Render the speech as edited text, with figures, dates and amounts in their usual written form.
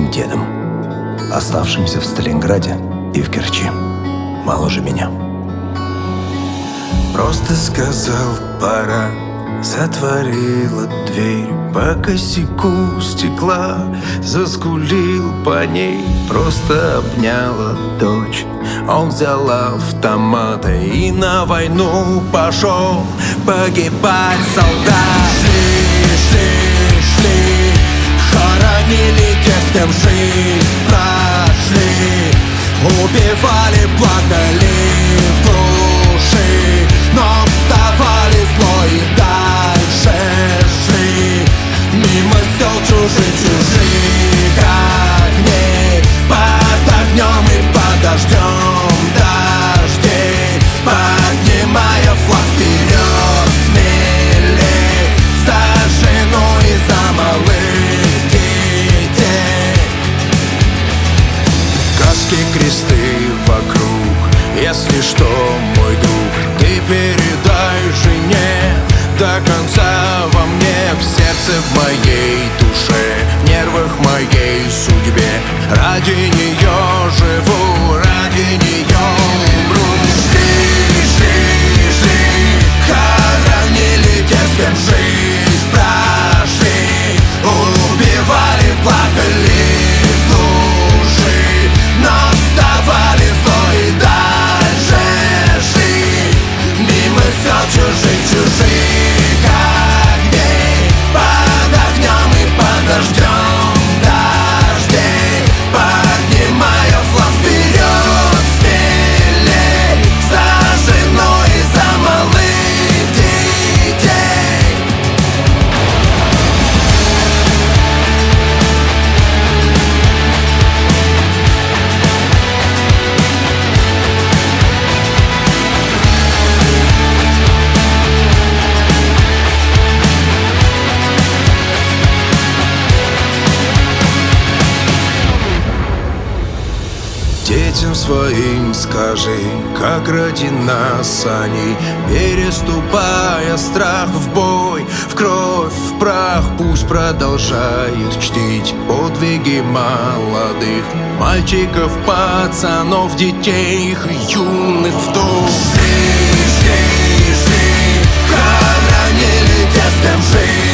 моим дедом, оставшимся в Сталинграде и в Керчи, моложе меня. Просто сказал пора, затворила дверь по косяку стекла, заскулил по ней, просто обняла дочь. Он взял автомат и на войну пошел погибать солдат. Шли, хоронили тех, с кем жизнь прошли, убивали, плакали в души, но вставали зло и дальше шли. Мимо сел чужих огней, под огнем и под дождем дождей, поднимая флаг вперед смелей, за жену и за малых детей. Каски, кресты вокруг, если что, мой друг, ты передай жене до конца во мне, в сердце, в моей душе, в нервах моей судьбе. Ради нее живу, ради нее умру. Жди, хоронили те, с кем жизнь прошли, убивали, плакали в души, но вставали зло и дальше шли. Мимо сел чужих огней, под огнем и под дождем дождей, поднимая флаг вперед смелей, за жену и за малых детей. Детям своим скажи, как ради нас они, переступая страх в бой, в кровь, в прах, пусть продолжают чтить подвиги молодых мальчиков, пацанов, детей их и юных вдов. Жди, хоронили те, с кем жить